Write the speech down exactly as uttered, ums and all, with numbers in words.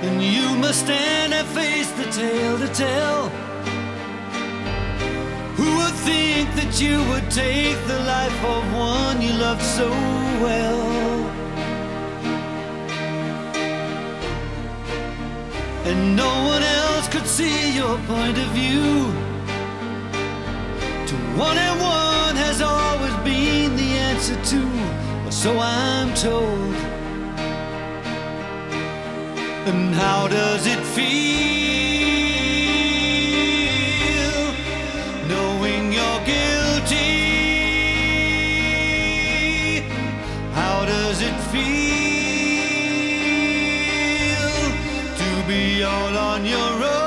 and you must stand and face the tale to tell. Who would think that you would take the life of one you loved so well? And no one else could see your point of view. To one and one has always been the answer to, or so I'm told. And how does it feel knowing you're guilty? How does it feel to be all on your own?